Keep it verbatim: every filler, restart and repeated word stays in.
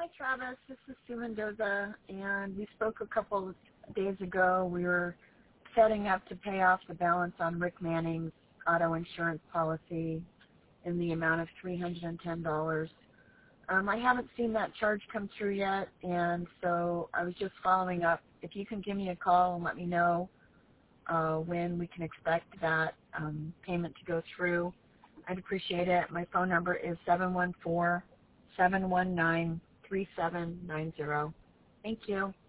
Hi, Travis. This is Sue Mendoza, and we spoke a couple of days ago. We were setting up to pay off the balance on Rick Manning's auto insurance policy in the amount of three hundred ten dollars. Um, I haven't seen that charge come through yet, and so I was just following up. If you can give me a call and let me know uh, when we can expect that um, payment to go through, I'd appreciate it. My phone number is seven one four, seven one nine, three seven nine zero. Thank you.